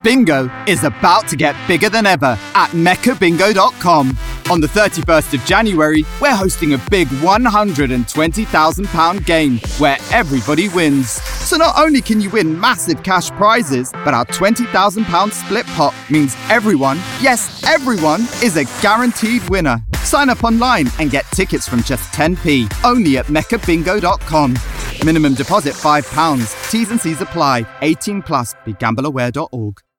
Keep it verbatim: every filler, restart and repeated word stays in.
Bingo is about to get bigger than ever at mecca bingo dot com. On the thirty-first of January, we're hosting a big one hundred twenty thousand pounds game where everybody wins. So not only can you win massive cash prizes, but our twenty thousand pounds split pot means everyone, yes, everyone, is a guaranteed winner. Sign up online and get tickets from just ten p, only at mecca bingo dot com. Minimum deposit five pounds. T's and C's apply. eighteen plus. Be gamble aware dot org.